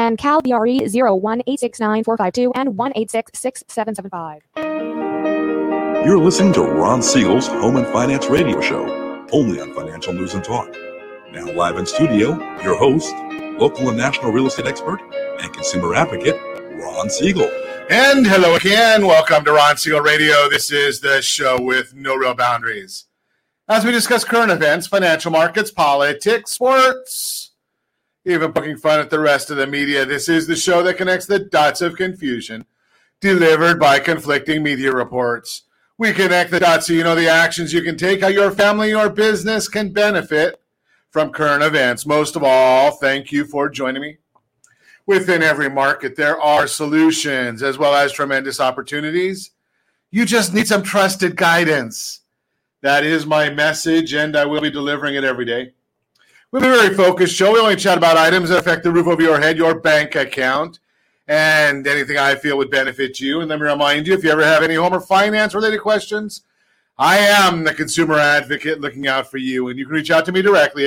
and Cal BRE 01869452 and 1866775. You're listening to Ron Siegel's Home and Finance Radio Show, only on Financial News and Talk. Now live in studio, your host, local and national real estate expert and consumer advocate, Ron Siegel. And hello again. Welcome to Ron Siegel Radio. This is the show with no real boundaries. As we discuss current events, financial markets, politics, sports, even poking fun at the rest of the media, this is the show that connects the dots of confusion delivered by conflicting media reports. We connect the dots so you know the actions you can take, how your family or business can benefit from current events. Most of all, thank you for joining me. Within every market, there are solutions as well as tremendous opportunities. You just need some trusted guidance. That is my message, and I will be delivering it every day. We have a very focused show. We only chat about items that affect the roof over your head, your bank account, and anything I feel would benefit you. And let me remind you, if you ever have any home or finance-related questions, I am the consumer advocate looking out for you, and you can reach out to me directly,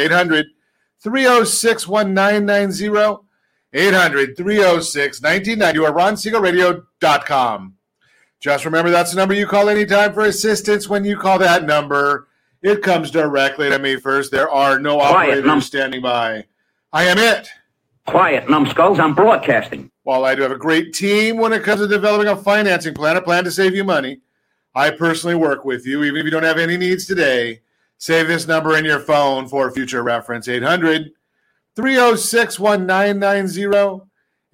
800-306-1990. 800-306-1990 or RonSiegelRadio.com. Just remember that's the number you call anytime for assistance. When you call that number, it comes directly to me first. There are no operators standing by. I am it. Quiet, numbskulls. I'm broadcasting. While I do have a great team when it comes to developing a financing plan, a plan to save you money, I personally work with you. Even if you don't have any needs today, save this number in your phone for future reference, 800-306-1990,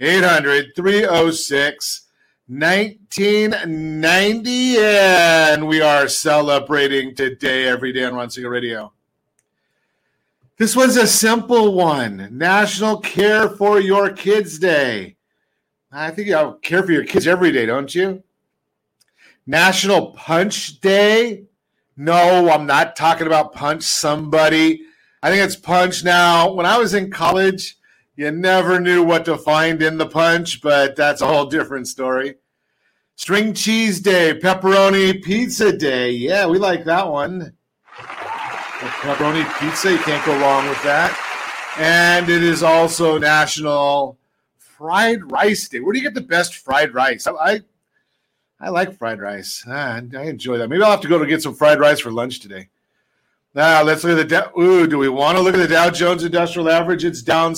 800-306-1990, and we are celebrating today, every day on Ron Siegel Radio. This was a simple one, National Care for Your Kids Day. I think you care for your kids every day, don't you? National Punch Day. No, I'm not talking about punch somebody. I think it's punch now. When I was in college, you never knew what to find in the punch, but that's a whole different story. String Cheese Day, Pepperoni Pizza Day. Yeah, we like that one. Pepperoni pizza, you can't go wrong with that. And it is also National Fried Rice Day. Where do you get the best fried rice? I like fried rice. I enjoy that. Maybe I'll have to go to get some fried rice for lunch today. Now, let's look at the do we want to look at the Dow Jones Industrial Average? It's down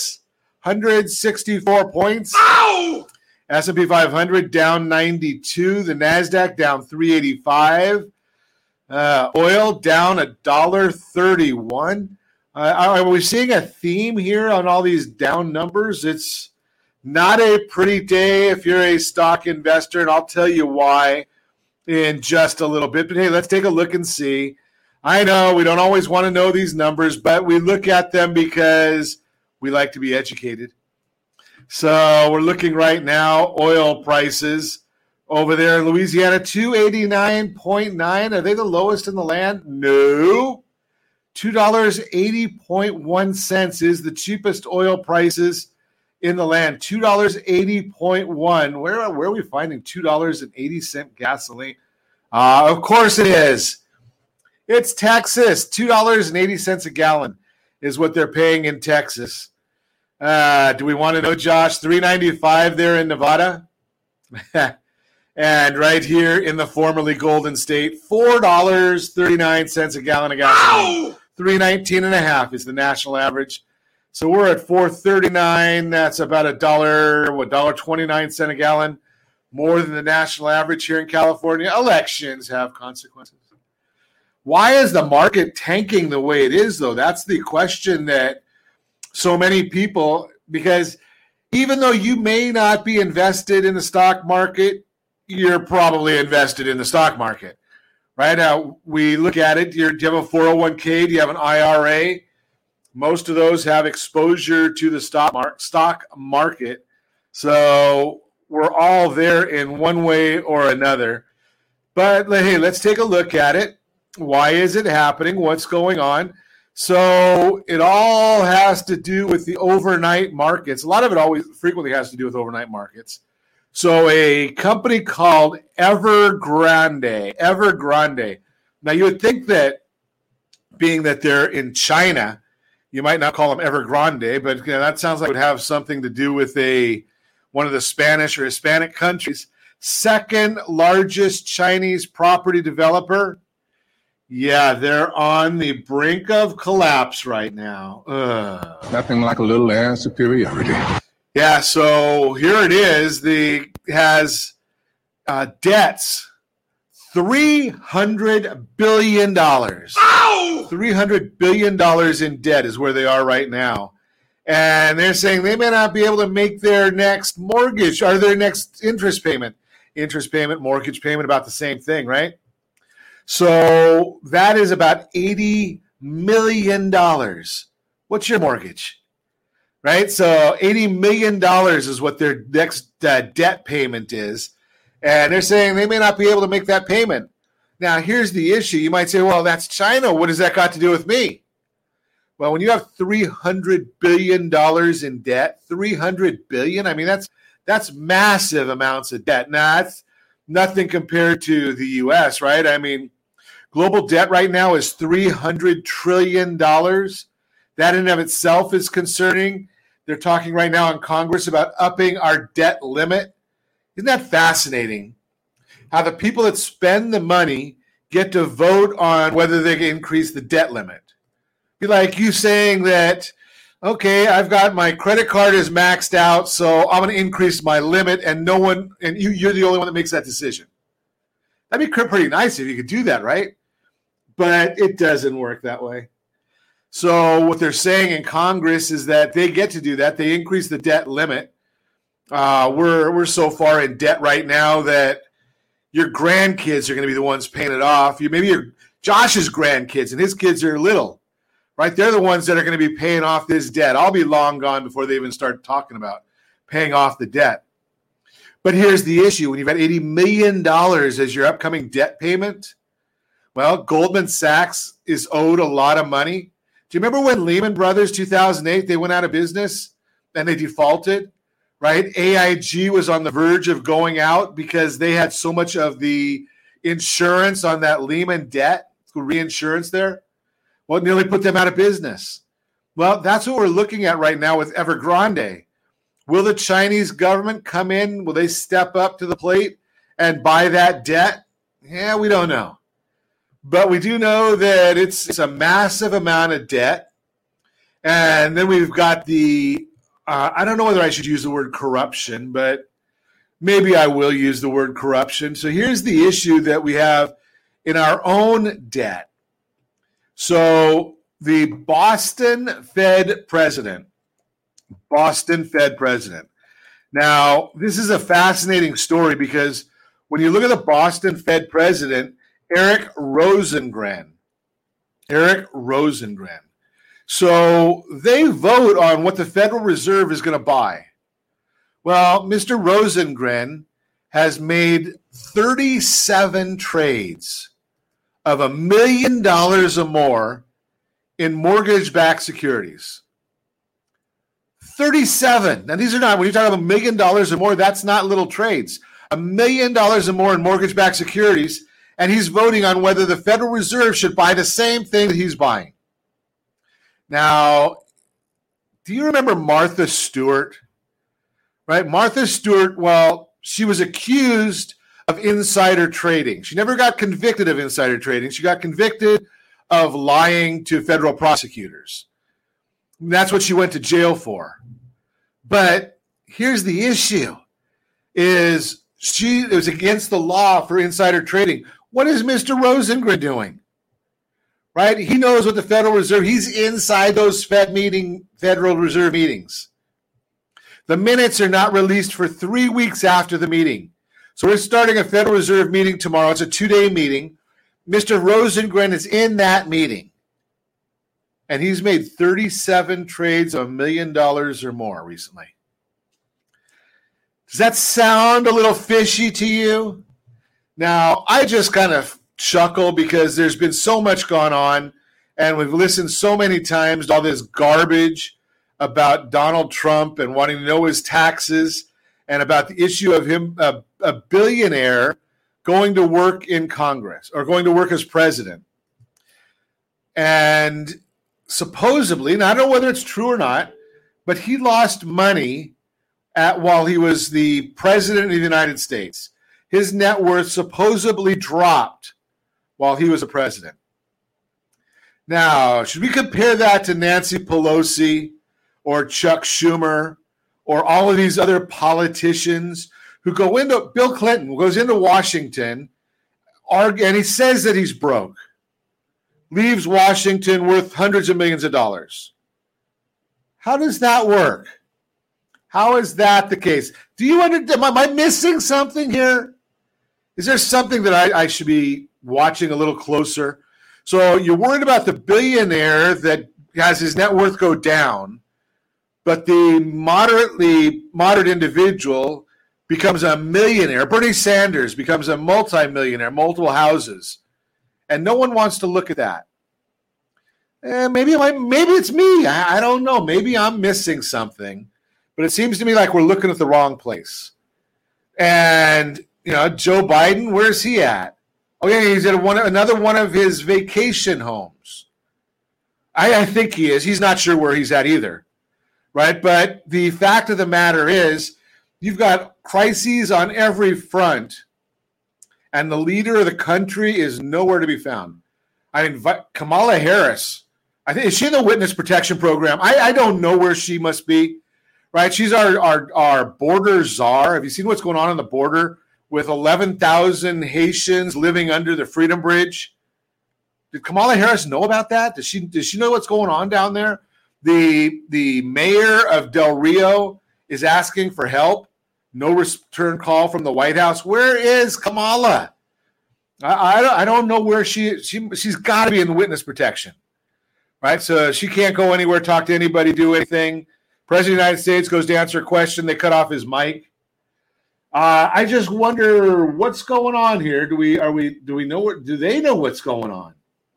664 points. Ow! S&P 500 down 92. The NASDAQ down 385. Oil down $1.31. Are we seeing a theme here on all these down numbers? It's not a pretty day if you're a stock investor, and I'll tell you why in just a little bit. But, hey, let's take a look and see. I know we don't always want to know these numbers, but we look at them because we like to be educated. So we're looking right now, oil prices over there in Louisiana, 289.9. Are they the lowest in the land? No. $2.80.1 is the cheapest oil prices in the land. $2.80.1. Where are we finding $2.80 gasoline? Of course it is. It's Texas. $2.80 a gallon is what they're paying in Texas. Do we want to know, Josh? $3.95 there in Nevada. And right here in the formerly Golden State, $4.39 a gallon of gasoline. $3.19.5 is the national average. So we're at $4.39. That's about $1.29 a gallon, more than the national average here in California. Elections have consequences. Why is the market tanking the way it is, though? That's the question that so many people, because even though you may not be invested in the stock market, you're probably invested in the stock market. Right now, we look at it. Do you have a 401k? Do you have an IRA? Most of those have exposure to the stock market. So we're all there in one way or another. But hey, let's take a look at it. Why is it happening? What's going on? So it all has to do with the overnight markets. A lot of it frequently has to do with overnight markets. So a company called Evergrande. Now you would think that being that they're in China, You might not call them Evergrande, but that sounds like it would have something to do with one of the Spanish or Hispanic countries. Second largest Chinese property developer. Yeah, they're on the brink of collapse right now. Nothing like a little air superiority. Yeah, so here it is. Has debts. $300 billion. Ow! $300 billion in debt is where they are right now. And they're saying they may not be able to make their next mortgage or their next interest payment. Interest payment, mortgage payment, about the same thing, right? So that is about $80 million. What's your mortgage? Right? So $80 million is what their next debt payment is. And they're saying they may not be able to make that payment. Now, here's the issue. You might say, well, that's China. What does that got to do with me? Well, when you have $300 billion in debt, $300 billion, I mean, that's massive amounts of debt. Now, that's nothing compared to the U.S., right? I mean, global debt right now is $300 trillion. That in and of itself is concerning. They're talking right now in Congress about upping our debt limit. Isn't that fascinating? How the people that spend the money get to vote on whether they can increase the debt limit. Be like you saying that, okay, I've got my credit card is maxed out, so I'm going to increase my limit, and you're the only one that makes that decision. That'd be pretty nice if you could do that, right? But it doesn't work that way. So what they're saying in Congress is that they get to do that. They increase the debt limit. We're so far in debt right now that your grandkids are going to be the ones paying it off. Maybe your Josh's grandkids, and his kids are little, right? They're the ones that are going to be paying off this debt. I'll be long gone before they even start talking about paying off the debt. But here's the issue. When you've got $80 million as your upcoming debt payment, well, Goldman Sachs is owed a lot of money. Do you remember when Lehman Brothers, 2008, they went out of business and they defaulted? Right? AIG was on the verge of going out because they had so much of the insurance on that Lehman debt, reinsurance there. Well, it nearly put them out of business. Well, that's what we're looking at right now with Evergrande. Will the Chinese government come in? Will they step up to the plate and buy that debt? Yeah, we don't know. But we do know that it's a massive amount of debt. And then we've got I don't know whether I should use the word corruption, but maybe I will use the word corruption. So here's the issue that we have in our own debt. So the Boston Fed president. Now, this is a fascinating story because when you look at the Boston Fed president, Eric Rosengren. So they vote on what the Federal Reserve is going to buy. Well, Mr. Rosengren has made 37 trades of $1 million or more in mortgage-backed securities. 37. Now, these are not, when you're talking about $1 million or more, that's not little trades. $1 million or more in mortgage-backed securities, and he's voting on whether the Federal Reserve should buy the same thing that he's buying. Now, do you remember Martha Stewart? Right? Martha Stewart, well, she was accused of insider trading. She never got convicted of insider trading. She got convicted of lying to federal prosecutors. And that's what she went to jail for. But here's the issue, it was against the law for insider trading. What is Mr. Rosengren doing? Right? He knows what the Federal Reserve, he's inside those Federal Reserve meetings. The minutes are not released for 3 weeks after the meeting. So we're starting a Federal Reserve meeting tomorrow. It's a 2-day meeting. Mr. Rosengren is in that meeting. And he's made 37 trades of $1 million or more recently. Does that sound a little fishy to you? Now, I just kind of chuckle because there's been so much gone on, and we've listened so many times to all this garbage about Donald Trump and wanting to know his taxes and about the issue of him, a billionaire, going to work in Congress or going to work as president. And supposedly, and I don't know whether it's true or not, but he lost money while he was the president of the United States. His net worth supposedly dropped while he was a president. Now, should we compare that to Nancy Pelosi or Chuck Schumer or all of these other politicians who go into – Bill Clinton goes into Washington and he says that he's broke, leaves Washington worth hundreds of millions of dollars. How does that work? How is that the case? Do you understand? Am I missing something here? Is there something that I should be watching a little closer? So you're worried about the billionaire that has his net worth go down, but the moderate individual becomes a millionaire. Bernie Sanders becomes a multimillionaire, multiple houses, and no one wants to look at that. Maybe it's me. I don't know. Maybe I'm missing something, but it seems to me like we're looking at the wrong place. And Joe Biden, where's he at? Oh yeah, he's at another one of his vacation homes. I think he is. He's not sure where he's at either, right? But the fact of the matter is, you've got crises on every front, and the leader of the country is nowhere to be found. I mean, Kamala Harris, I think, is she in the witness protection program? I don't know where she must be, right? She's our border czar. Have you seen what's going on the border with 11,000 Haitians living under the Freedom Bridge? Did Kamala Harris know about that? Does she know what's going on down there? The mayor of Del Rio is asking for help. No return call from the White House. Where is Kamala? I don't know where she's got to be in witness protection, right? So she can't go anywhere, talk to anybody, do anything. President of the United States goes to answer a question. They cut off his mic. I just wonder what's going on here. Do they know what's going on?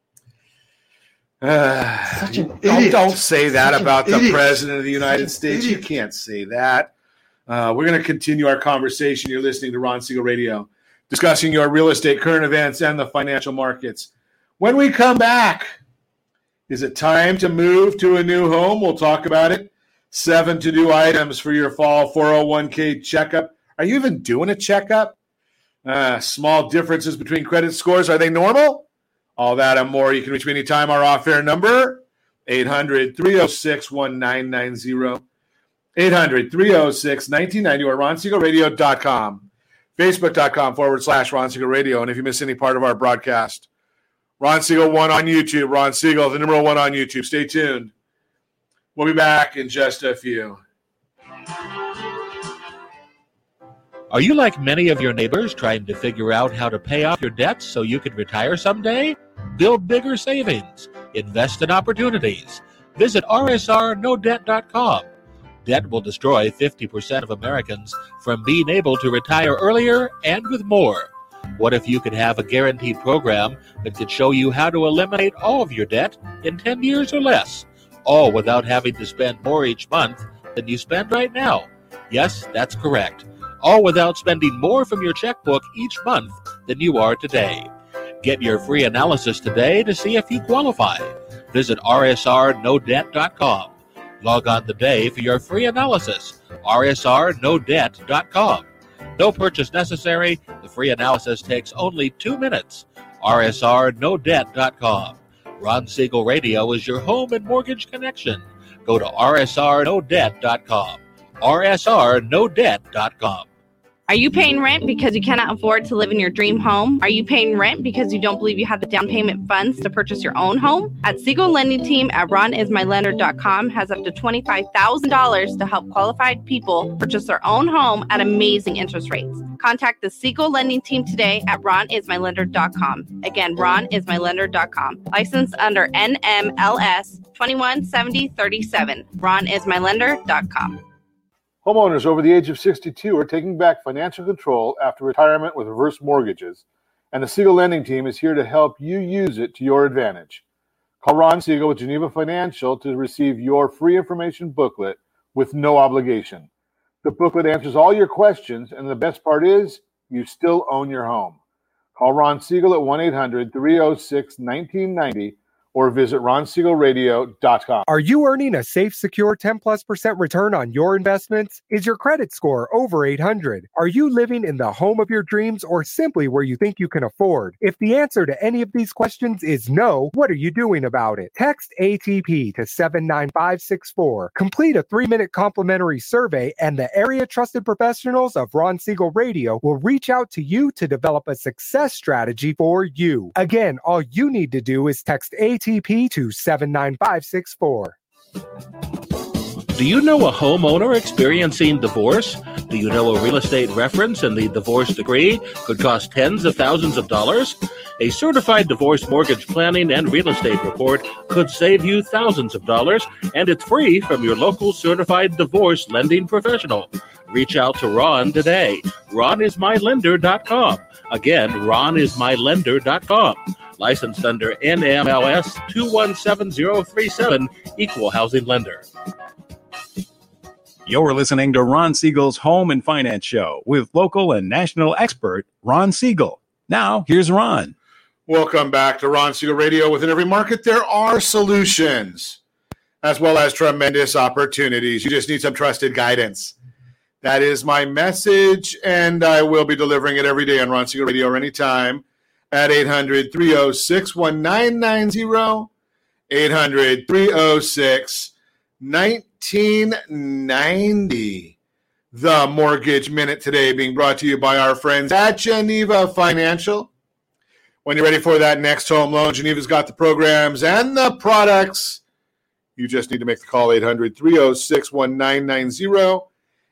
Such an idiot. Don't say that Such about the idiot. President of the United States. Idiot. You can't say that. We're going to continue our conversation. You're listening to Ron Siegel Radio, discussing your real estate, current events, and the financial markets. When we come back, is it time to move to a new home? We'll talk about it. 7 to-do items for your fall 401k checkup. Are you even doing a checkup? Small differences between credit scores. Are they normal? All that and more. You can reach me anytime. Our off-air number, 800-306-1990. 800-306-1990 or RonSiegelRadio.com. Facebook.com/Ron Siegel Radio. And if you miss any part of our broadcast, Ron Siegel 1 on YouTube. Ron Siegel, the number 1 on YouTube. Stay tuned. We'll be back in just a few. Are you like many of your neighbors trying to figure out how to pay off your debts so you can retire someday? Build bigger savings. Invest in opportunities. Visit rsrnodebt.com. Debt will destroy 50% of Americans from being able to retire earlier and with more. What if you could have a guaranteed program that could show you how to eliminate all of your debt in 10 years or less, all without having to spend more each month than you spend right now? Yes, that's correct. All without spending more from your checkbook each month than you are today. Get your free analysis today to see if you qualify. Visit rsrnodebt.com. Log on today for your free analysis, rsrnodebt.com. No purchase necessary. The free analysis takes only 2 minutes. rsrnodebt.com. Ron Siegel Radio is your home and mortgage connection. Go to rsrnodebt.com. rsrnodebt.com. Are you paying rent because you cannot afford to live in your dream home? Are you paying rent because you don't believe you have the down payment funds to purchase your own home? At Siegel Lending Team at RonIsMyLender.com has up to $25,000 to help qualified people purchase their own home at amazing interest rates. Contact the Siegel Lending Team today at RonIsMyLender.com. Again, RonIsMyLender.com. Licensed under NMLS 217037. RonIsMyLender.com. Homeowners over the age of 62 are taking back financial control after retirement with reverse mortgages, and the Siegel Lending Team is here to help you use it to your advantage. Call Ron Siegel with Geneva Financial to receive your free information booklet with no obligation. The booklet answers all your questions, and the best part is you still own your home. Call Ron Siegel at 1-800-306-1990 or visit ronsiegelradio.com. Are you earning a safe, secure 10+% return on your investments? Is your credit score over 800? Are you living in the home of your dreams or simply where you think you can afford? If the answer to any of these questions is no, what are you doing about it? Text ATP to 79564. Complete a 3-minute complimentary survey, and the area trusted professionals of Ron Siegel Radio will reach out to you to develop a success strategy for you. Again, all you need to do is text ATP to 79564. Do you know a homeowner experiencing divorce? Do you know a real estate reference and the divorce decree could cost tens of thousands of dollars? A certified divorce mortgage planning and real estate report could save you thousands of dollars, and it's free from your local certified divorce lending professional. Reach out to Ron today. RonIsMyLender.com. Again, RonIsMyLender.com. Licensed under NMLS 217037, Equal Housing Lender. You're listening to Ron Siegel's Home and Finance Show with local and national expert Ron Siegel. Now, here's Ron. Welcome back to Ron Siegel Radio. Within every market, there are solutions as well as tremendous opportunities. You just need some trusted guidance. That is my message, and I will be delivering it every day on Ron Siegel Radio or anytime at 800-306-1990, 800-306-1990. The Mortgage Minute today being brought to you by our friends at Geneva Financial. When you're ready for that next home loan, Geneva's got the programs and the products. You just need to make the call, 800-306-1990,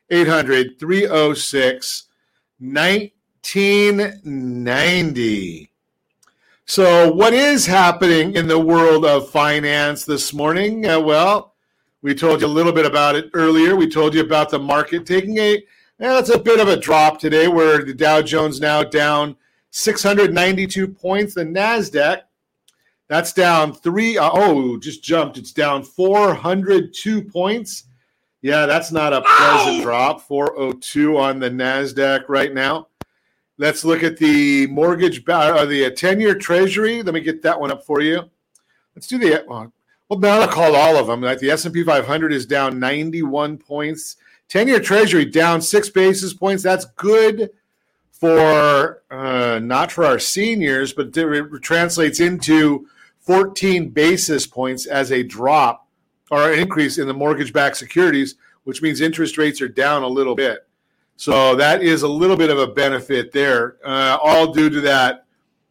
800-306-1990. So what is happening in the world of finance this morning? Well, we told you a little bit about it earlier. We told you about the market taking it's a bit of a drop today, where the Dow Jones now down 692 points. The NASDAQ, that's down just jumped. It's down 402 points. Yeah, that's not a pleasant drop. 402 on the NASDAQ right now. Let's look at the mortgage, or the 10-year Treasury. Let me get that one up for you. Let's do now I'll call all of them. Like the S&P 500 is down 91 points. 10-year Treasury down 6 basis points. That's good for, not for our seniors, but it translates into 14 basis points as a drop or an increase in the mortgage-backed securities, which means interest rates are down a little bit. So that is a little bit of a benefit there, all due to that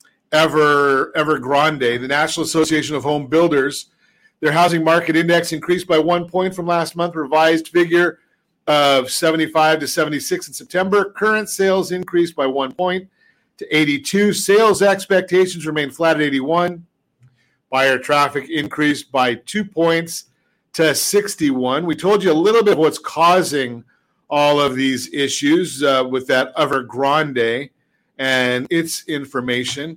Evergrande, the National Association of Home Builders. Their housing market index increased by 1 point from last month, revised figure of 75 to 76 in September. Current sales increased by 1 point to 82. Sales expectations remain flat at 81. Buyer traffic increased by 2 points to 61. We told you a little bit of what's causing all of these issues with that Evergrande and its information.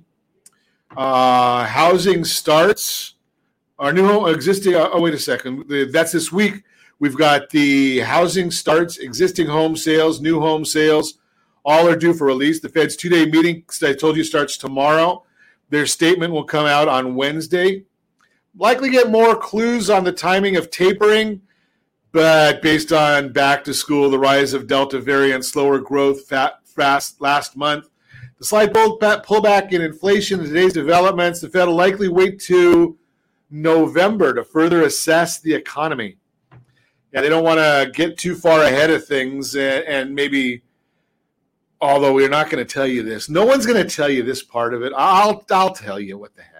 Housing starts. Our new home existing. Wait a second. That's this week. We've got the housing starts, existing home sales, new home sales. All are due for release. The Fed's 2-day meeting, I told you, starts tomorrow. Their statement will come out on Wednesday. Likely get more clues on the timing of tapering. But based on back to school, the rise of Delta variant, slower growth fast last month, the slight pullback in inflation and today's developments, the Fed will likely wait to November to further assess the economy. Yeah, they don't want to get too far ahead of things, and maybe, although we're not going to tell you this, no one's going to tell you this part of it. I'll tell you what the heck.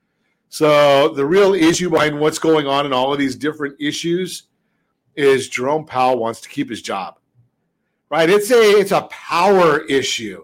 So the real issue behind what's going on in all of these different issues is Jerome Powell wants to keep his job, right? It's a power issue.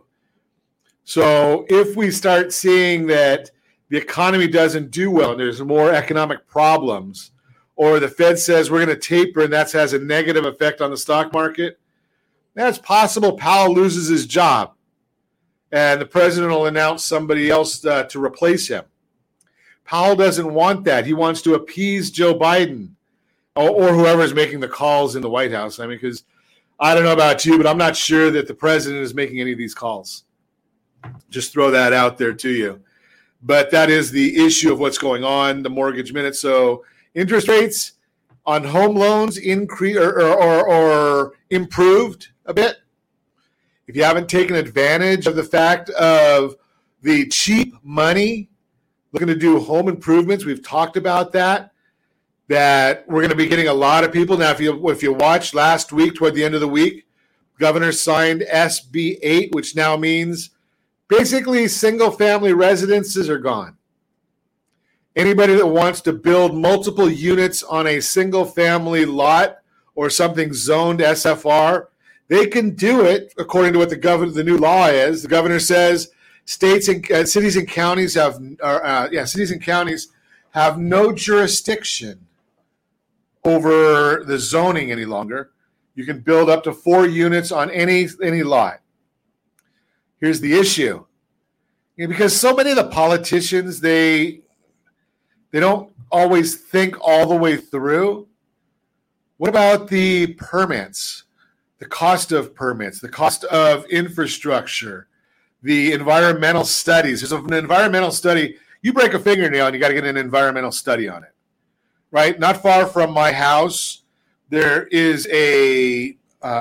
So if we start seeing that the economy doesn't do well and there's more economic problems, or the Fed says we're going to taper and that has a negative effect on the stock market, that's possible Powell loses his job and the president will announce somebody else to replace him. Powell doesn't want that. He wants to appease Joe Biden or whoever is making the calls in the White House. I mean, because I don't know about you, but I'm not sure that the president is making any of these calls. Just throw that out there to you. but that is the issue of what's going on, the mortgage minute. So interest rates on home loans increase or improved a bit. If you haven't taken advantage of the fact of the cheap money looking to do home improvements, we've talked about that we're going to be getting a lot of people. Now, if you watched last week, toward the end of the week, Governor signed SB 8, which now means basically single-family residences are gone. Anybody that wants to build multiple units on a single-family lot or something zoned SFR, they can do it according to what the new law is. The governor says states and cities and counties have no jurisdiction over the zoning any longer. You can build up to 4 units on any lot. Here's the issue. Because so many of the politicians, they don't always think all the way through. What about the permits? The cost of permits, the cost of infrastructure, the environmental studies. There's an environmental study. You break a fingernail and you got to get an environmental study on it, right? Not far from my house, there is a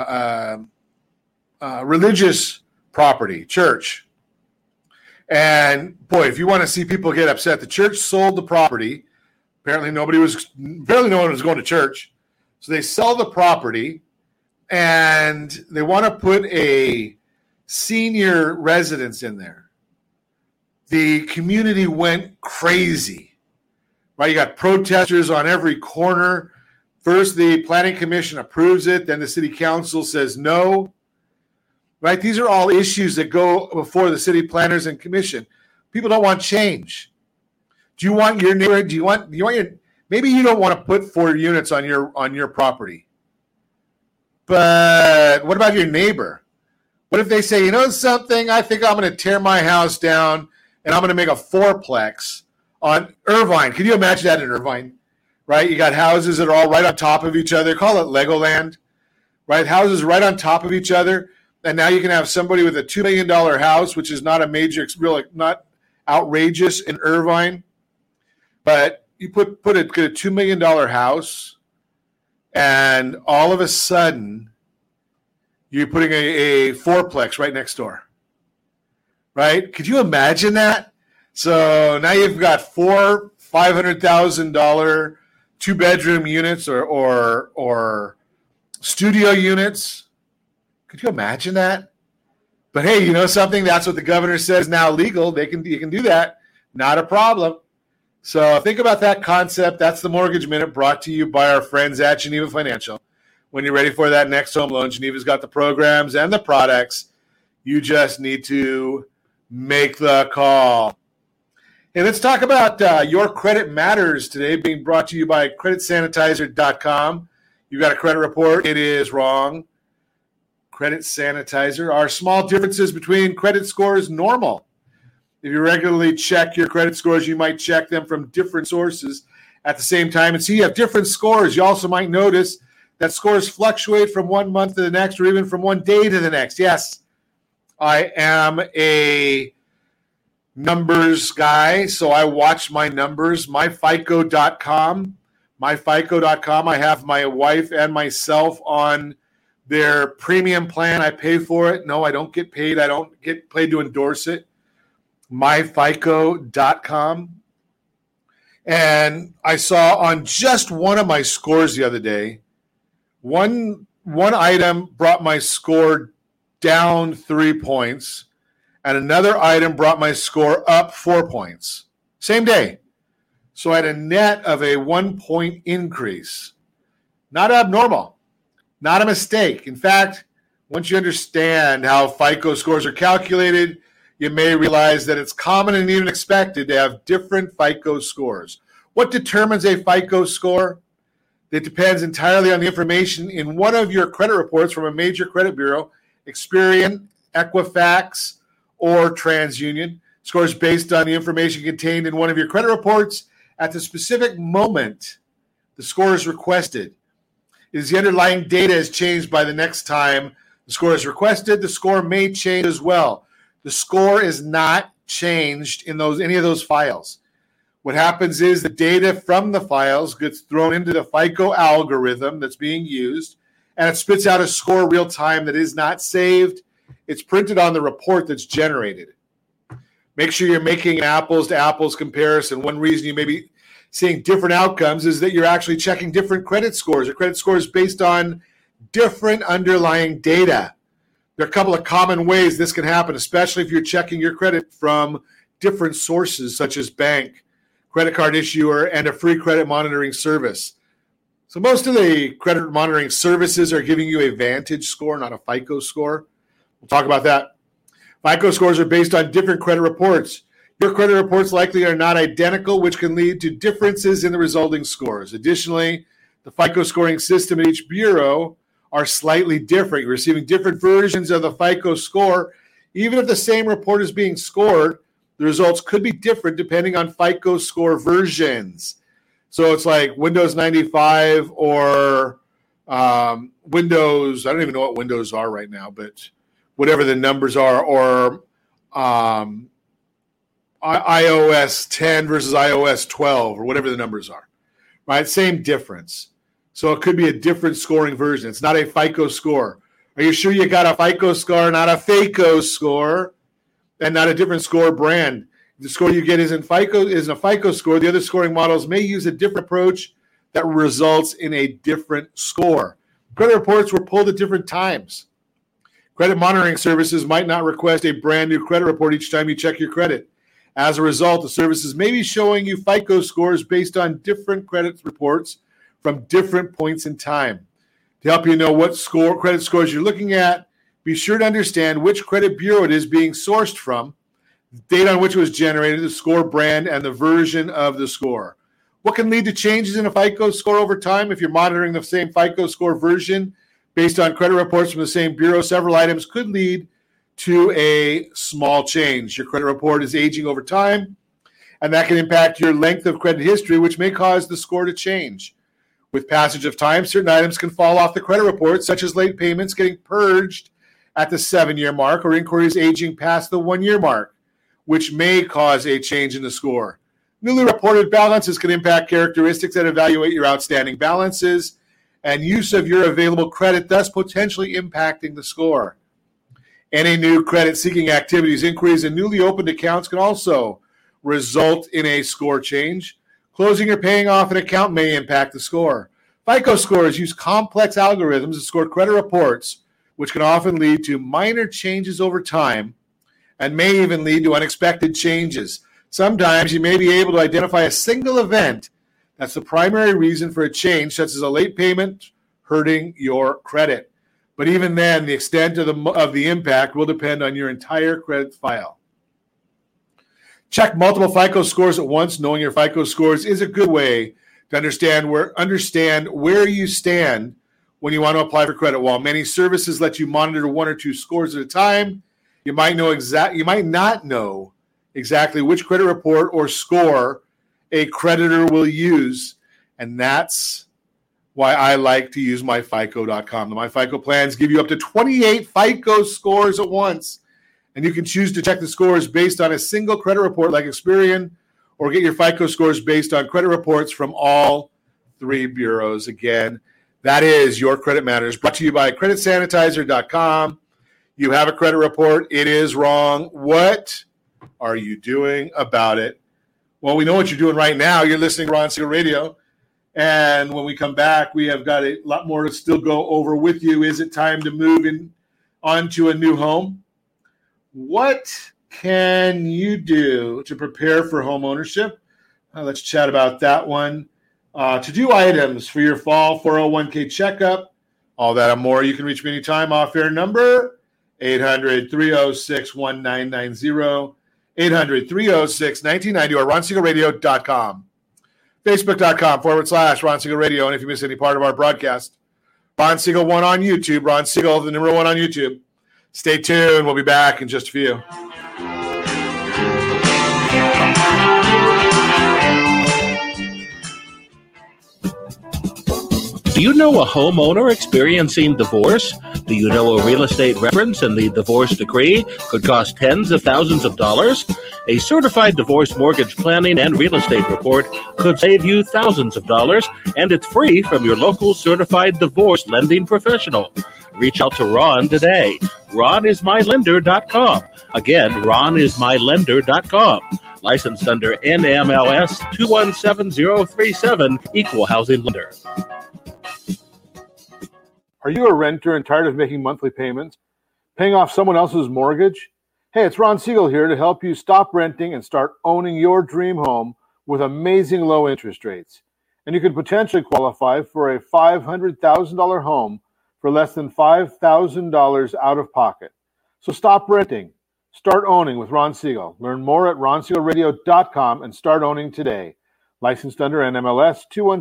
religious property, church. And boy, if you want to see people get upset, the church sold the property. Apparently no one was going to church. So they sell the property and they want to put a senior residence in there. The community went crazy, right? You got protesters on every corner. First, the planning commission approves it. Then the city council says no, right? These are all issues that go before the city planners and commission. People don't want change. Do you want your neighbor? Do you want your? Maybe you don't want to put 4 units on your property. But what about your neighbor? What if they say, you know something? I think I'm going to tear my house down and I'm going to make a 4-plex on Irvine. Can you imagine that in Irvine? Right? You got houses that are all right on top of each other. Call it Legoland, right? Houses right on top of each other. And now you can have somebody with a $2 million house, which is not a major, really not outrageous in Irvine. But you put a $2 million house, and all of a sudden, you're putting a 4-plex right next door, right? Could you imagine that? So now you've got 4 $500,000 2-bedroom units or studio units. Could you imagine that? But hey, you know something? That's what the governor says now legal. You can do that. Not a problem. So think about that concept. That's the Mortgage Minute, brought to you by our friends at Geneva Financial. When you're ready for that next home loan, Geneva's got the programs and the products. You just need to make the call. Hey, let's talk about Your Credit Matters today, being brought to you by CreditSanitizer.com. You've got a credit report. It is wrong. Credit Sanitizer. Are small differences between credit scores normal? If you regularly check your credit scores, you might check them from different sources at the same time. And see, you have different scores. You also might notice that scores fluctuate from one month to the next or even from one day to the next. Yes, I am a numbers guy, so I watch my numbers. MyFICO.com. MyFICO.com. I have my wife and myself on their premium plan. I pay for it. No, I don't get paid. I don't get paid to endorse it. MyFICO.com. And I saw on just one of my scores the other day, one item brought my score down 3 points, and another item brought my score up 4 points. Same day. So I had a net of a 1 point increase. Not abnormal. Not a mistake. In fact, once you understand how FICO scores are calculated, you may realize that it's common and even expected to have different FICO scores. What determines a FICO score? It depends entirely on the information in one of your credit reports from a major credit bureau, Experian, Equifax, or TransUnion. Scores based on the information contained in one of your credit reports at the specific moment the score is requested. If the underlying data is changed by the next time the score is requested, the score may change as well. The score is not changed in any of those files. What happens is the data from the files gets thrown into the FICO algorithm that's being used, and it spits out a score real time that is not saved. It's printed on the report that's generated. Make sure you're making an apples to apples comparison. One reason you may be seeing different outcomes is that you're actually checking different credit scores or credit scores based on different underlying data. There are a couple of common ways this can happen, especially if you're checking your credit from different sources such as bank, credit card issuer, and a free credit monitoring service. So most of the credit monitoring services are giving you a Vantage score, not a FICO score. We'll talk about that. FICO scores are based on different credit reports. Your credit reports likely are not identical, which can lead to differences in the resulting scores. Additionally, the FICO scoring system at each bureau are slightly different. You're receiving different versions of the FICO score. Even if the same report is being scored, the results could be different depending on FICO score versions. So it's like Windows 95 or Windows, I don't even know what Windows are right now, but whatever the numbers are, or iOS 10 versus iOS 12 or whatever the numbers are, right? Same difference. So it could be a different scoring version. It's not a FICO score. Are you sure you got a FICO score, not a FACO score, and not a different score brand? If the score you get isn't a FICO score, the other scoring models may use a different approach that results in a different score. Credit reports were pulled at different times. Credit monitoring services might not request a brand new credit report each time you check your credit. As a result, the services may be showing you FICO scores based on different credit reports from different points in time. To help you know what credit scores you're looking at, be sure to understand which credit bureau it is being sourced from, the date on which it was generated, the score brand, and the version of the score. What can lead to changes in a FICO score over time? If you're monitoring the same FICO score version based on credit reports from the same bureau, several items could lead to a small change. Your credit report is aging over time, and that can impact your length of credit history, which may cause the score to change. With passage of time, certain items can fall off the credit report, such as late payments getting purged at the 7-year mark or inquiries aging past the 1-year mark, which may cause a change in the score. Newly reported balances can impact characteristics that evaluate your outstanding balances and use of your available credit, thus potentially impacting the score. Any new credit-seeking activities, inquiries, and newly opened accounts can also result in a score change. Closing or paying off an account may impact the score. FICO scores use complex algorithms to score credit reports, which can often lead to minor changes over time and may even lead to unexpected changes. Sometimes you may be able to identify a single event that's the primary reason for a change, such as a late payment hurting your credit. But even then, the extent of the impact will depend on your entire credit file. Check multiple FICO scores at once. Knowing your FICO scores is a good way to understand where you stand when you want to apply for credit. While many services let you monitor 1 or 2 scores at a time, you might not know exactly which credit report or score a creditor will use, and that's why I like to use myfico.com. The MyFICO plans give you up to 28 FICO scores at once, and you can choose to check the scores based on a single credit report like Experian, or get your FICO scores based on credit reports from all 3 bureaus. Again, that is Your Credit Matters, brought to you by creditsanitizer.com. You have a credit report. It is wrong. What are you doing about it? Well, we know what you're doing right now. You're listening to Ron Siegel Radio. And when we come back, we have got a lot more to still go over with you. Is it time to move onto a new home? What can you do to prepare for home ownership? Let's chat about that one. To-do items for your fall 401k checkup, all that and more. You can reach me anytime. Off-air number, 800-306-1990, 800-306-1990, or RonSiegelRadio.com. Facebook.com/Ron Siegel Radio. And if you miss any part of our broadcast, Ron Siegel 1 on YouTube. Ron Siegel, the number 1 on YouTube. Stay tuned. We'll be back in just a few. Do you know a homeowner experiencing divorce? Do you know a real estate reference and the divorce decree could cost tens of thousands of dollars? A certified divorce mortgage planning and real estate report could save you thousands of dollars, and it's free from your local certified divorce lending professional. Reach out to Ron today. RonIsMyLender.com. Again, RonIsMyLender.com. Licensed under NMLS 217037, Equal Housing Lender. Are you a renter and tired of making monthly payments, paying off someone else's mortgage? Hey, it's Ron Siegel here to help you stop renting and start owning your dream home with amazing low interest rates. And you could potentially qualify for a $500,000 home for less than $5,000 out of pocket. So stop renting. Start owning with Ron Siegel. Learn more at RonSiegelRadio.com and start owning today. Licensed under NMLS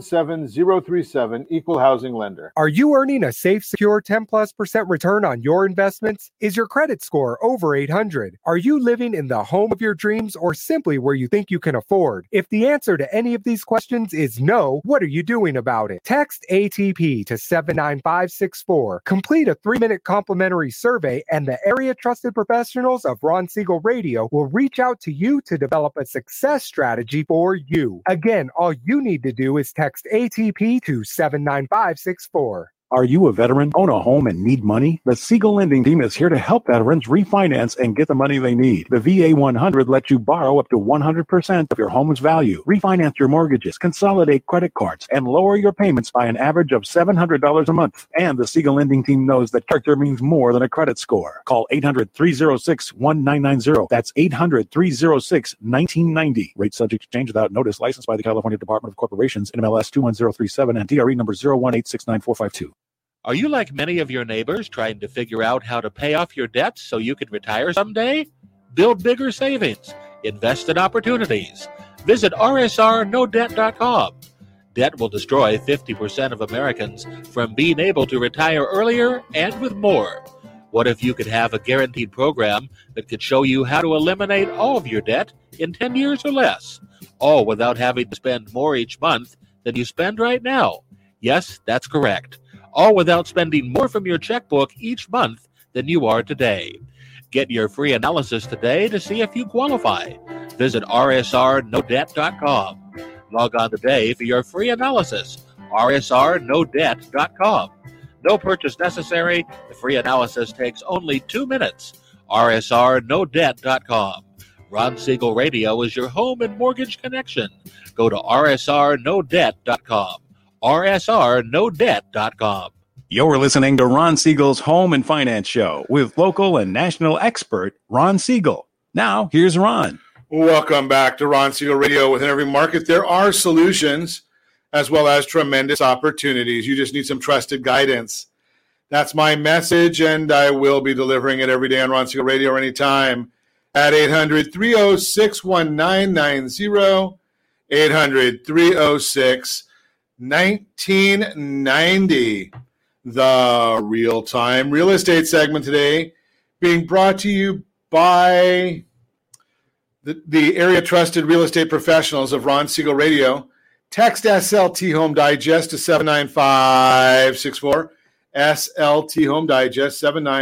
217037, Equal Housing Lender. Are you earning a safe, secure 10+% return on your investments? Is your credit score over 800? Are you living in the home of your dreams or simply where you think you can afford? If the answer to any of these questions is no, what are you doing about it? Text ATP to 79564. Complete a 3-minute complimentary survey, and the area trusted professionals of Ron Siegel Radio will reach out to you to develop a success strategy for you. Again, all you need to do is text ATP to 79564. Are you a veteran, own a home, and need money? The Siegel Lending Team is here to help veterans refinance and get the money they need. The VA 100 lets you borrow up to 100% of your home's value, refinance your mortgages, consolidate credit cards, and lower your payments by an average of $700 a month. And the Siegel Lending Team knows that character means more than a credit score. Call 800-306-1990. That's 800-306-1990. Rate subject to change without notice. Licensed by the California Department of Corporations, NMLS 21037, and DRE number 018694452. Are you like many of your neighbors trying to figure out how to pay off your debts so you can retire someday? Build bigger savings. Invest in opportunities. Visit rsrnodebt.com. Debt will destroy 50% of Americans from being able to retire earlier and with more. What if you could have a guaranteed program that could show you how to eliminate all of your debt in 10 years or less, all without having to spend more each month than you spend right now? Yes, that's correct. All without spending more from your checkbook each month than you are today. Get your free analysis today to see if you qualify. Visit rsrnodebt.com. Log on today for your free analysis, rsrnodebt.com. No purchase necessary. The free analysis takes only 2 minutes. rsrnodebt.com. Ron Siegel Radio is your home and mortgage connection. Go to rsrnodebt.com. rsrnodebt.com. You're listening to Ron Siegel's Home and Finance Show with local and national expert Ron Siegel. Now, here's Ron. Welcome back to Ron Siegel Radio. Within every market, there are solutions as well as tremendous opportunities. You just need some trusted guidance. That's my message, and I will be delivering it every day on Ron Siegel Radio anytime at 800-306-1990, 800-306-1990. The real-time real estate segment today being brought to you by the area trusted real estate professionals of Ron Siegel Radio. Text SLT Home Digest to 79564. SLT Home Digest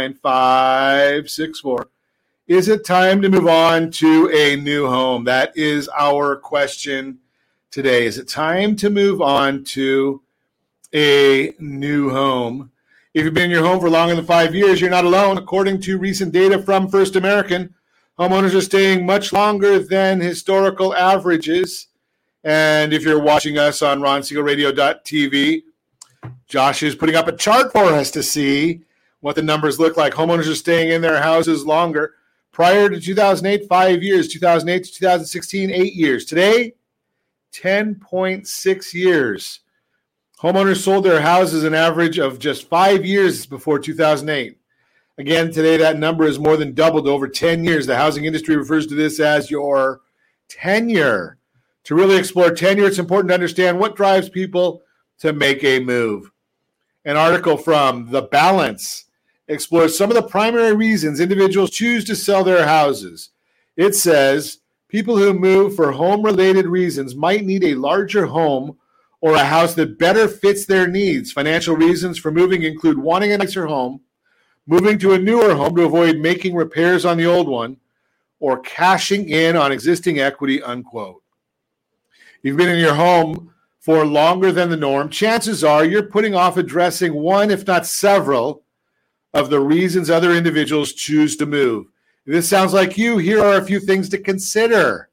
79564. Is it time to move on to a new home? That is our question today. Is it time to move on to a new home? If you've been in your home for longer than 5 years, you're not alone. According to recent data from First American, homeowners are staying much longer than historical averages. And if you're watching us on RonSiegelRadio.tv, Josh is putting up a chart for us to see what the numbers look like. Homeowners are staying in their houses longer. Prior to 2008, 5 years. 2008 to 2016, 8 years. Today, 10.6 years. Homeowners sold their houses an average of just 5 years before 2008. Again, today that number is more than doubled over 10 years. The housing industry refers to this as your tenure. To really explore tenure, it's important to understand what drives people to make a move. An article from The Balance explores some of the primary reasons individuals choose to sell their houses. It says people who move for home-related reasons might need a larger home or a house that better fits their needs. Financial reasons for moving include wanting a nicer home, moving to a newer home to avoid making repairs on the old one, or cashing in on existing equity, unquote. You've been in your home for longer than the norm. Chances are you're putting off addressing one, if not several, of the reasons other individuals choose to move. If this sounds like you, here are a few things to consider.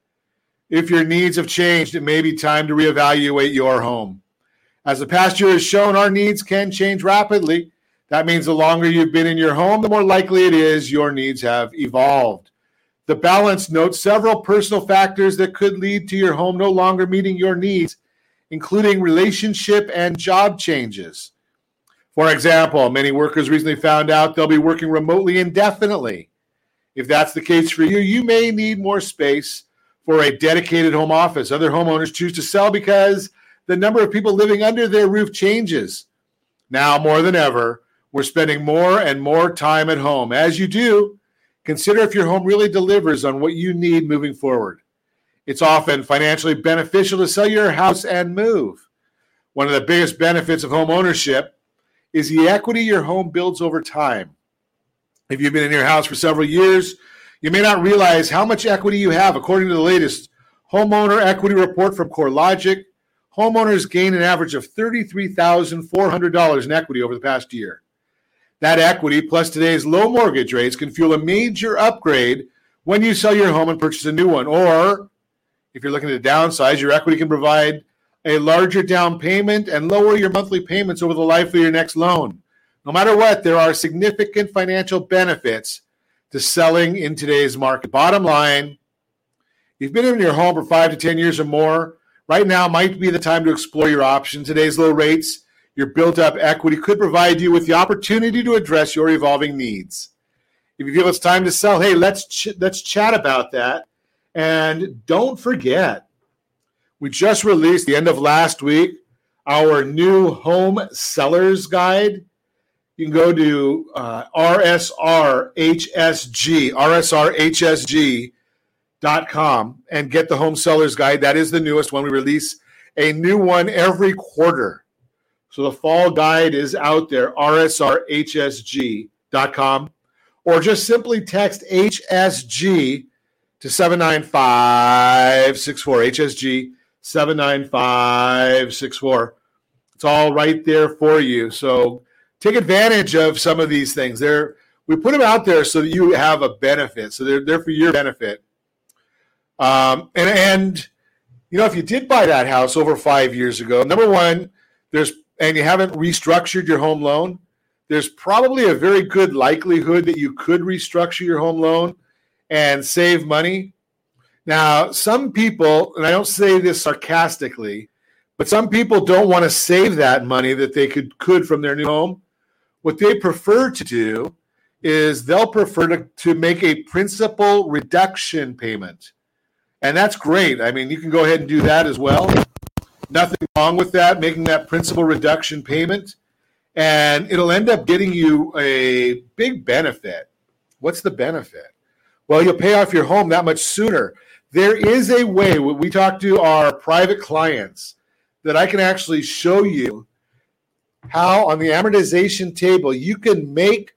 If your needs have changed, it may be time to reevaluate your home. As the past year has shown, our needs can change rapidly. That means the longer you've been in your home, the more likely it is your needs have evolved. The balance notes several personal factors that could lead to your home no longer meeting your needs, including relationship and job changes. For example, many workers recently found out they'll be working remotely indefinitely. If that's the case for you, you may need more space for a dedicated home office. Other homeowners choose to sell because the number of people living under their roof changes. Now, more than ever, we're spending more and more time at home. As you do, consider if your home really delivers on what you need moving forward. It's often financially beneficial to sell your house and move. One of the biggest benefits of home ownership is the equity your home builds over time. If you've been in your house for several years, you may not realize how much equity you have. According to the latest homeowner equity report from CoreLogic, homeowners gain an average of $33,400 in equity over the past year. That equity, plus today's low mortgage rates, can fuel a major upgrade when you sell your home and purchase a new one. Or, if you're looking to downsize, your equity can provide a larger down payment and lower your monthly payments over the life of your next loan. No matter what, there are significant financial benefits to selling in today's market. Bottom line, you've been in your home for 5 to 10 years or more. Right now might be the time to explore your options. Today's low rates, your built-up equity could provide you with the opportunity to address your evolving needs. If you feel it's time to sell, hey, let's chat about that. And don't forget, we just released the end of last week our new home sellers guide. You can go to rsrhsg.com and get the home sellers guide. That is the newest one. We release a new one every quarter. So the fall guide is out there, rsrhsg.com, or just simply text HSG to 79564, HSG 79564. It's all right there for you. So take advantage of some of these things. We put them out there so that you have a benefit. So they're there for your benefit. And you know, if you did buy that house over 5 years ago, number one, and you haven't restructured your home loan, there's probably a very good likelihood that you could restructure your home loan and save money. Now, some people, and I don't say this sarcastically, but some people don't want to save that money that they could from their new home. What they prefer to do is they'll prefer to make a principal reduction payment. And that's great. I mean, you can go ahead and do that as well. Nothing wrong with that, making that principal reduction payment. And it'll end up getting you a big benefit. What's the benefit? Well, you'll pay off your home that much sooner. There is a way, when we talk to our private clients, that I can actually show you how on the amortization table you can make,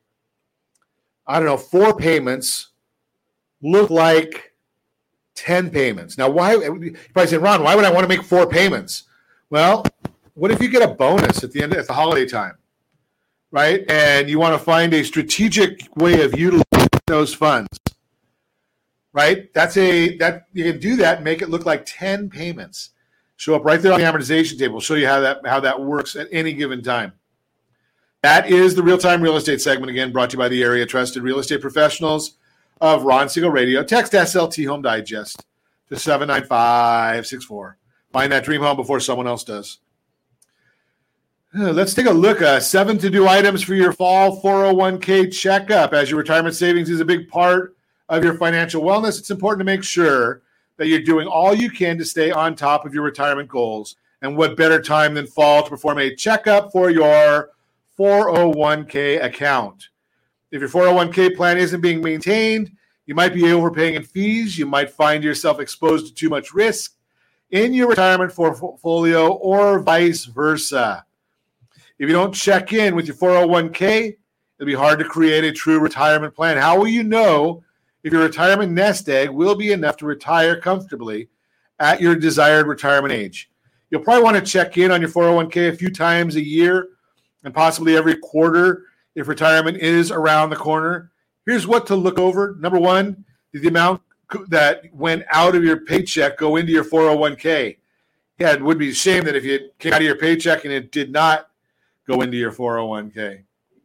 4 payments look like 10 payments. Now, why? You probably say, Ron, why would I want to make 4 payments? Well, what if you get a bonus at the holiday time, right? And you want to find a strategic way of utilizing those funds, right? You can do that and make it look like 10 payments. Show up right there on the amortization table. Show you how that works at any given time. That is the Real-Time Real Estate segment, again, brought to you by the area trusted real estate professionals of Ron Siegel Radio. Text SLT Home Digest to 79564. Find that dream home before someone else does. Let's take a look at 7 to-do items for your fall 401k checkup. As your retirement savings is a big part of your financial wellness, it's important to make sure that you're doing all you can to stay on top of your retirement goals. And what better time than fall to perform a checkup for your 401k account. If your 401k plan isn't being maintained, you might be overpaying in fees. You might find yourself exposed to too much risk. in your retirement portfolio or vice versa. If you don't check in with your 401k, it'll be hard to create a true retirement plan. How will you know if your retirement nest egg will be enough to retire comfortably at your desired retirement age? You'll probably want to check in on your 401k a few times a year and possibly every quarter if retirement is around the corner. Here's what to look over. Number one, did the amount that went out of your paycheck go into your 401k? Yeah, it would be a shame that if you came out of your paycheck and it did not go into your 401k.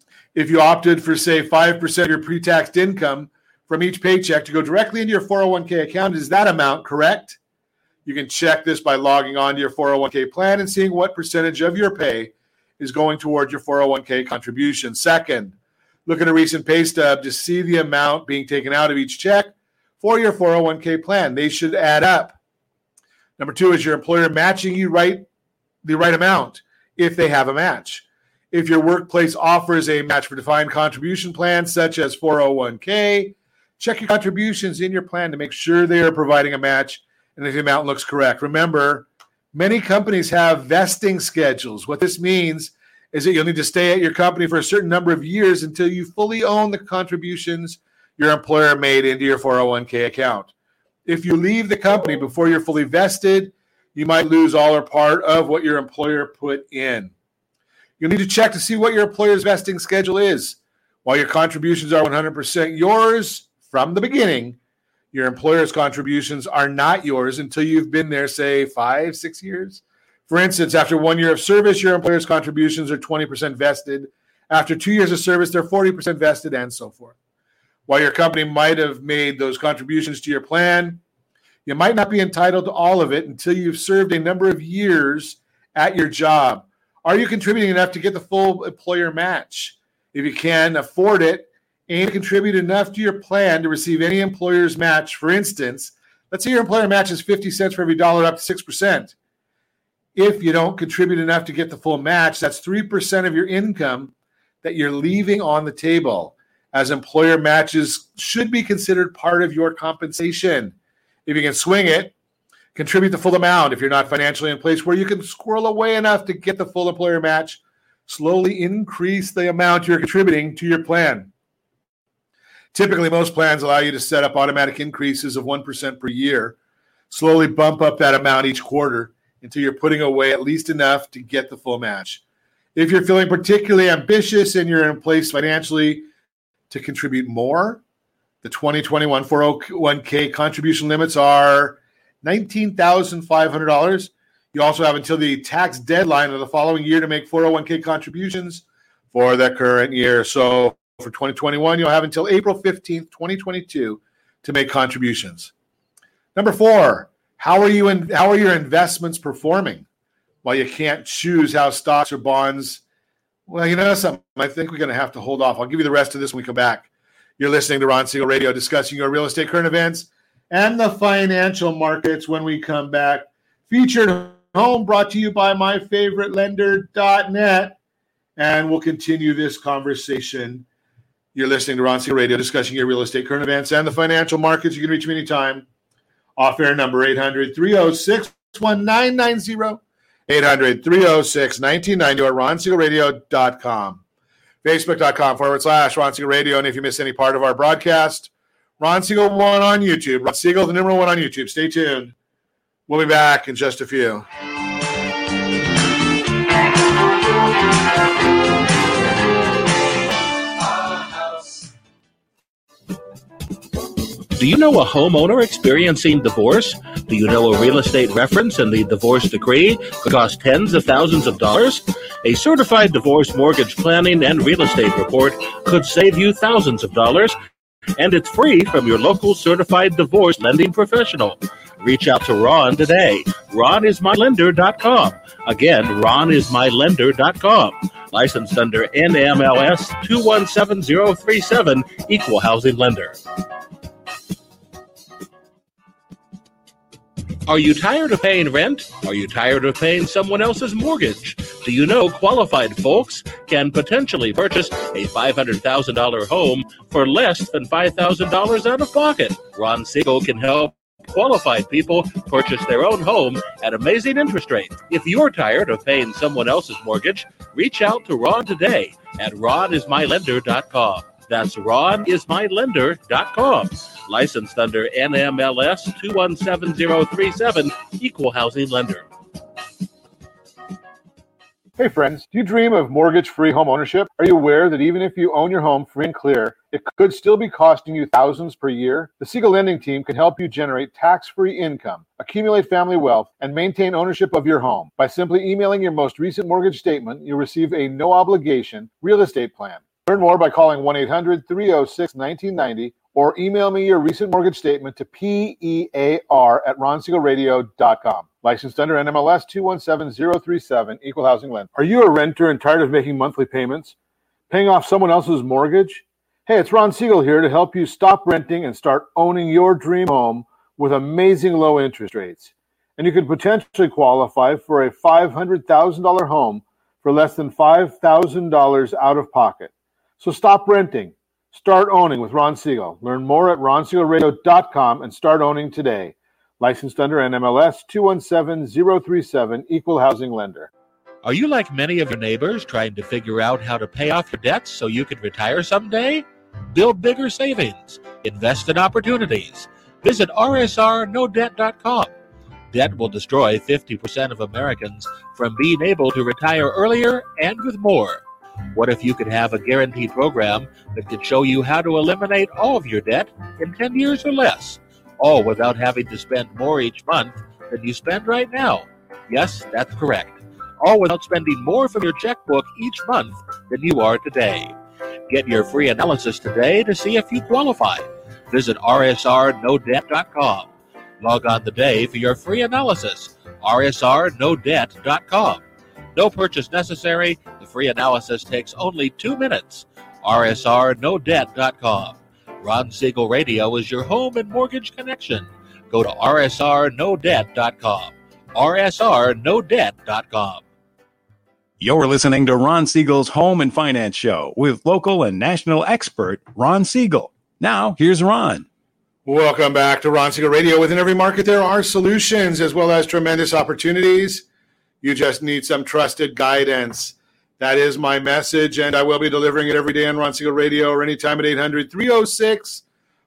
If you opted for, say, 5% of your pre-tax income from each paycheck to go directly into your 401k account, is that amount correct? You can check this by logging on to your 401k plan and seeing what percentage of your pay is going toward your 401k contribution. Second, look at a recent pay stub to see the amount being taken out of each check for your 401k plan. They should add up. Number two, is your employer matching you the right amount if they have a match? If your workplace offers a match for defined contribution plans such as 401k, check your contributions in your plan to make sure they are providing a match and if the amount looks correct. Remember, many companies have vesting schedules. What this means is that you'll need to stay at your company for a certain number of years until you fully own the contributions your employer made into your 401k account. If you leave the company before you're fully vested, you might lose all or part of what your employer put in. You'll need to check to see what your employer's vesting schedule is. While your contributions are 100% yours from the beginning, your employer's contributions are not yours until you've been there, say, 5-6 years. For instance, after 1 year of service, your employer's contributions are 20% vested. After 2 years of service, they're 40% vested, and so forth. While your company might have made those contributions to your plan, you might not be entitled to all of it until you've served a number of years at your job. Are you contributing enough to get the full employer match? If you can afford it, aim to contribute enough to your plan to receive any employer's match. For instance, let's say your employer matches 50 cents for every dollar up to 6%. If you don't contribute enough to get the full match, that's 3% of your income that you're leaving on the table, as employer matches should be considered part of your compensation. If you can swing it, contribute the full amount. If you're not financially in place where you can squirrel away enough to get the full employer match, slowly increase the amount you're contributing to your plan. Typically, most plans allow you to set up automatic increases of 1% per year. Slowly bump up that amount each quarter until you're putting away at least enough to get the full match. If you're feeling particularly ambitious and you're in place financially to contribute more, the 2021 401k contribution limits are $19,500. You also have until the tax deadline of the following year to make 401k contributions for the current year. So for 2021, you'll have until April 15th, 2022 to make contributions. Number four, how are your investments performing? Well, you can't choose how stocks or bonds. Well, you know something, I think we're going to have to hold off. I'll give you the rest of this when we come back. You're listening to Ron Siegel Radio, discussing your real estate current events and the financial markets when we come back. Featured Home, brought to you by myfavouritelender.net. And we'll continue this conversation. You're listening to Ron Siegel Radio, discussing your real estate current events and the financial markets. You can reach me anytime. Off-air number 800-306-1990. 800-306-1990 or RonSiegelRadio.com. Facebook.com/Ron Siegel Radio. And if you miss any part of our broadcast, Ron Siegel 1 on YouTube. Ron Siegel, the number 1 on YouTube. Stay tuned. We'll be back in just a few. Do you know a homeowner experiencing divorce? Do you know a real estate reference and the divorce decree could cost tens of thousands of dollars? A certified divorce mortgage planning and real estate report could save you thousands of dollars, and it's free from your local certified divorce lending professional. Reach out to Ron today. RonIsMyLender.com. Again, RonIsMyLender.com. Licensed under NMLS 217037, Equal Housing Lender. Are you tired of paying rent? Are you tired of paying someone else's mortgage? Do you know qualified folks can potentially purchase a $500,000 home for less than $5,000 out of pocket? Ron Siegel can help qualified people purchase their own home at amazing interest rates. If you're tired of paying someone else's mortgage, reach out to Ron today at ronismylender.com. That's ronismylender.com. Licensed under NMLS 217037, Equal Housing Lender. Hey friends, do you dream of mortgage-free home ownership? Are you aware that even if you own your home free and clear, it could still be costing you thousands per year? The Siegel Lending Team can help you generate tax-free income, accumulate family wealth, and maintain ownership of your home. By simply emailing your most recent mortgage statement, you'll receive a no-obligation real estate plan. Learn more by calling 1-800-306-1990 or email me your recent mortgage statement to PEAR@RonSiegelRadio.com. Licensed under NMLS 217037, Equal Housing Lender. Are you a renter and tired of making monthly payments? Paying off someone else's mortgage? Hey, it's Ron Siegel here to help you stop renting and start owning your dream home with amazing low interest rates. And you could potentially qualify for a $500,000 home for less than $5,000 out of pocket. So stop renting. Start owning with Ron Siegel. Learn more at RonSiegelRadio.com and start owning today. Licensed under NMLS 217037, Equal Housing Lender. Are you like many of your neighbors trying to figure out how to pay off your debts so you can retire someday? Build bigger savings. Invest in opportunities. Visit rsrnodebt.com. Debt will destroy 50% of Americans from being able to retire earlier and with more. What if you could have a guaranteed program that could show you how to eliminate all of your debt in 10 years or less? All without having to spend more each month than you spend right now. Yes, that's correct. All without spending more from your checkbook each month than you are today. Get your free analysis today to see if you qualify. Visit rsrnodebt.com. Log on today for your free analysis. rsrnodebt.com. No purchase necessary. The free analysis takes only 2 minutes. rsrnodebt.com. Ron Siegel Radio is your home and mortgage connection. Go to rsrnodebt.com. rsrnodebt.com. You're listening to Ron Siegel's Home and Finance Show with local and national expert Ron Siegel. Now, here's Ron. Welcome back to Ron Siegel Radio. Within every market, there are solutions as well as tremendous opportunities. You just need some trusted guidance. That is my message, and I will be delivering it every day on Ron Siegel Radio or anytime at 800-306-1990,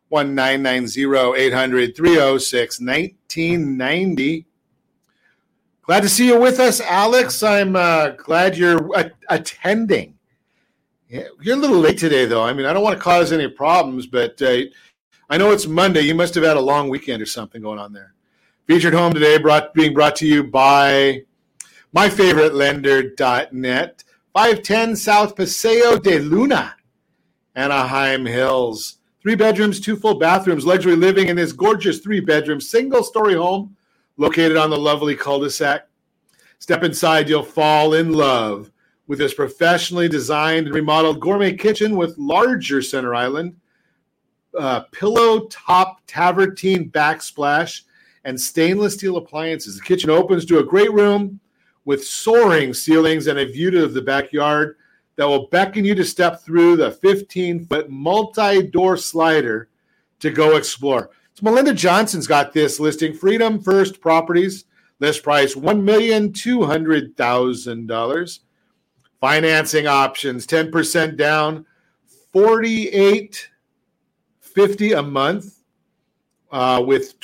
800-306-1990. Glad to see you with us, Alex. I'm glad you're attending. Yeah, you're a little late today, though. I mean, I don't want to cause any problems, but I know it's Monday. You must have had a long weekend or something going on there. Featured home today being brought to you by myfavoritelender.net. 510 South Paseo de Luna, Anaheim Hills. 3 bedrooms, 2 full bathrooms, luxury living in this gorgeous 3-bedroom, single-story home located on the lovely cul-de-sac. Step inside, you'll fall in love with this professionally designed and remodeled gourmet kitchen with larger center island, pillow-top tavertine backsplash, and stainless steel appliances. The kitchen opens to a great room with soaring ceilings and a view of the backyard that will beckon you to step through the 15-foot multi-door slider to go explore. So Melinda Johnson's got this listing, Freedom First Properties, list price $1,200,000. Financing options, 10% down, $48.50 a month, with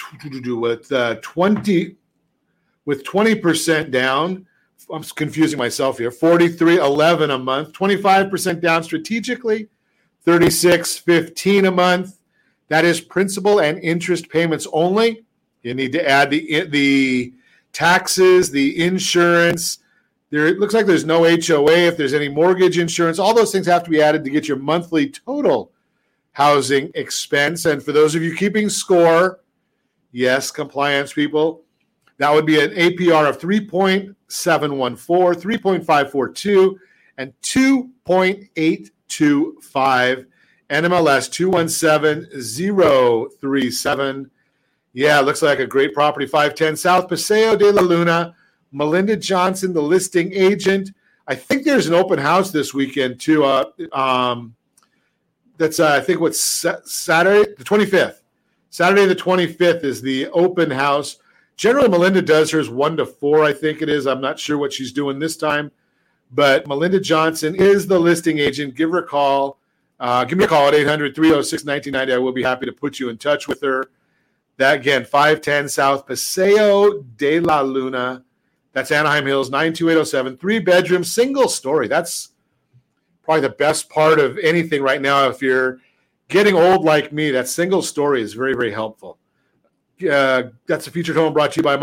20% down. I'm confusing myself here. $43.11 a month, 25% down strategically, $36.15 a month. That is principal and interest payments only. You need to add the taxes, the insurance. It looks like there's no HOA if there's any mortgage insurance. All those things have to be added to get your monthly total housing expense. And for those of you keeping score, yes, compliance people, that would be an APR of 3.714, 3.542, and 2.825. NMLS 217037. Yeah, looks like a great property. 510 South Paseo de la Luna. Melinda Johnson, the listing agent. I think there's an open house this weekend too. That's I think what's Saturday, the 25th. Saturday the 25th is the open house. Generally, Melinda does hers 1 to 4, I think it is. I'm not sure what she's doing this time. But Melinda Johnson is the listing agent. Give her a call. Give me a call at 800-306-1990. I will be happy to put you in touch with her. That, again, 510 South Paseo de la Luna. That's Anaheim Hills, 92807. 3-bedroom, single story. That's probably the best part of anything right now. If you're getting old like me, that single story is very, very helpful. That's a featured home brought to you by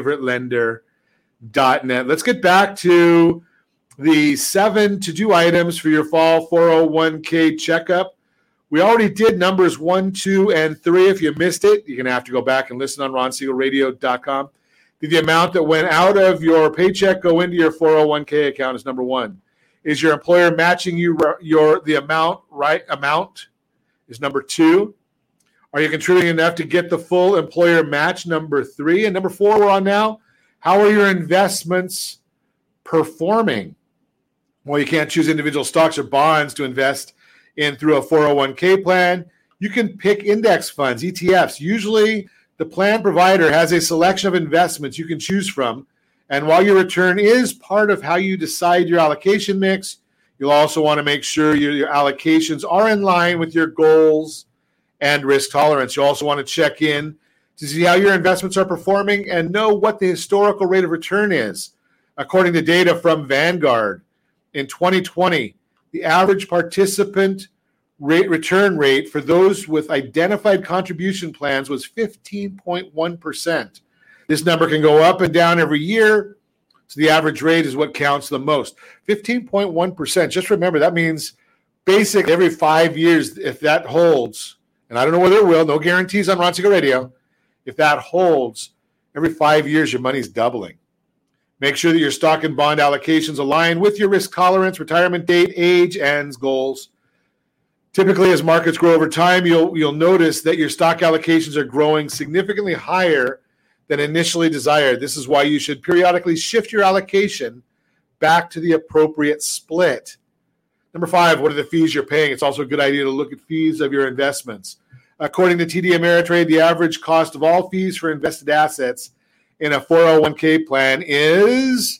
myfavoritelender.net. Let's get back to the 7 to-do items for your fall 401k checkup. We already did numbers 1, 2, and 3. If you missed it, you're going to have to go back and listen on RonSiegelRadio.com. Did the amount that went out of your paycheck go into your 401k account is number 1. Is your employer matching you the amount is number 2. Are you contributing enough to get the full employer match? Number 3. And number 4 we're on now. How are your investments performing? Well, you can't choose individual stocks or bonds to invest in through a 401k plan. You can pick index funds, ETFs. Usually the plan provider has a selection of investments you can choose from. And while your return is part of how you decide your allocation mix, you'll also want to make sure your allocations are in line with your goals and risk tolerance. You also want to check in to see how your investments are performing and know what the historical rate of return is. According to data from Vanguard, in 2020, the average participant return rate for those with identified contribution plans was 15.1%. This number can go up and down every year, so the average rate is what counts the most. 15.1%. Just remember, that means basically every 5 years, if that holds, and I don't know whether it will, no guarantees on Ron Siegel Radio, if that holds, every 5 years your money's doubling. Make sure that your stock and bond allocations align with your risk tolerance, retirement date, age, and goals. Typically, as markets grow over time, you'll notice that your stock allocations are growing significantly higher than initially desired. This is why you should periodically shift your allocation back to the appropriate split. Number 5, what are the fees you're paying? It's also a good idea to look at fees of your investments. According to TD Ameritrade, the average cost of all fees for invested assets in a 401k plan is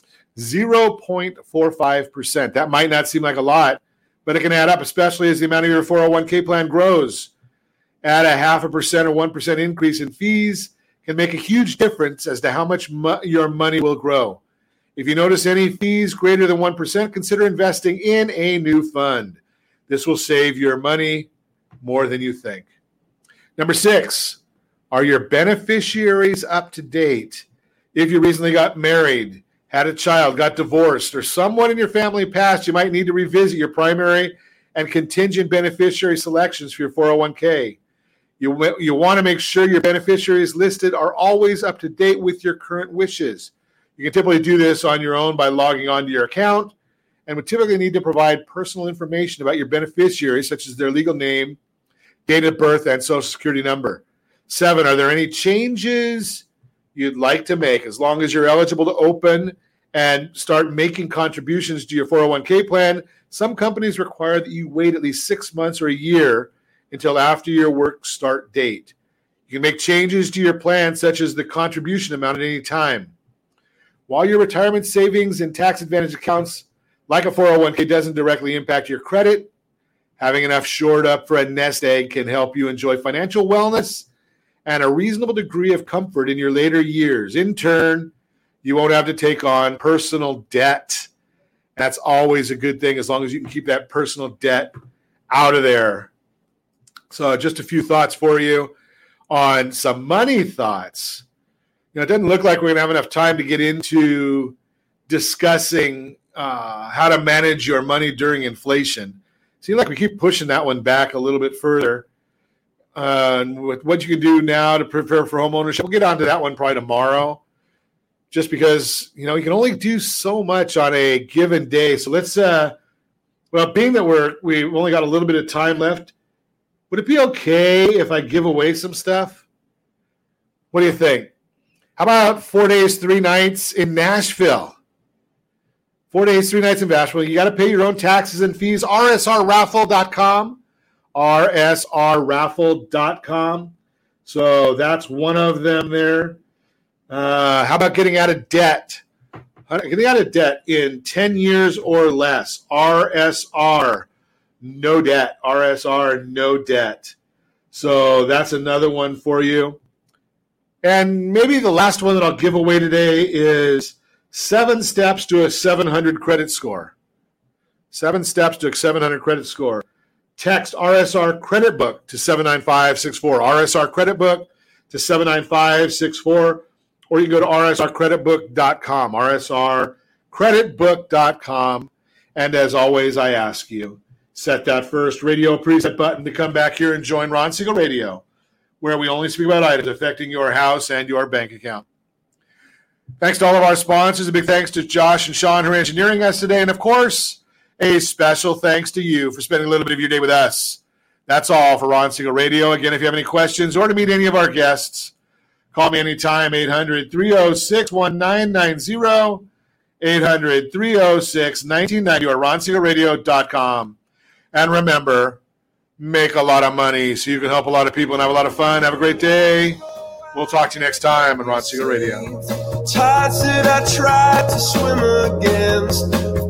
0.45%. That might not seem like a lot, but it can add up, especially as the amount of your 401k plan grows. At a 0.5% or 1% increase in fees can make a huge difference as to how much your money will grow. If you notice any fees greater than 1%, consider investing in a new fund. This will save your money more than you think. Number 6, are your beneficiaries up to date? If you recently got married, had a child, got divorced, or someone in your family passed, you might need to revisit your primary and contingent beneficiary selections for your 401k. You want to make sure your beneficiaries listed are always up to date with your current wishes. You can typically do this on your own by logging onto your account and would typically need to provide personal information about your beneficiaries, such as their legal name, date of birth, and social security number. 7, are there any changes you'd like to make? As long as you're eligible to open and start making contributions to your 401k plan, some companies require that you wait at least 6 months or a year until after your work start date. You can make changes to your plan, such as the contribution amount at any time. While your retirement savings and tax advantage accounts, like a 401k, doesn't directly impact your credit, having enough shored up for a nest egg can help you enjoy financial wellness and a reasonable degree of comfort in your later years. In turn, you won't have to take on personal debt. That's always a good thing, as long as you can keep that personal debt out of there. So just a few thoughts for you on some money thoughts. It doesn't look like we're going to have enough time to get into discussing how to manage your money during inflation. Seems like we keep pushing that one back a little bit further. With what you can do now to prepare for home ownership. We'll get onto that one probably tomorrow, just because, you can only do so much on a given day. So let's, being that we've only got a little bit of time left, would it be okay if I give away some stuff? What do you think? How about 4 days, 3 nights in Nashville? 4 days, 3 nights in Nashville. You got to pay your own taxes and fees. RSRraffle.com. RSRraffle.com. So that's one of them there. How about getting out of debt? Getting out of debt in 10 years or less. RSR, no debt. RSR, no debt. So that's another one for you. And maybe the last one that I'll give away today is 7 steps to a 700 credit score. 7 steps to a 700 credit score. Text RSR Credit Book to 79564. RSR Credit Book to 79564. Or you can go to rsrcreditbook.com. rsrcreditbook.com. And as always, I ask you, set that first radio preset button to come back here and join Ron Siegel Radio, where we only speak about items affecting your house and your bank account. Thanks to all of our sponsors. A big thanks to Josh and Sean who are engineering us today. And, of course, a special thanks to you for spending a little bit of your day with us. That's all for Ron Siegel Radio. Again, if you have any questions or to meet any of our guests, call me anytime, 800-306-1990, 800-306-1990, or ronsiegelradio.com. And remember, make a lot of money so you can help a lot of people and have a lot of fun. Have a great day. We'll talk to you next time on Ron Siegel Radio. Tides that I tried to swim against.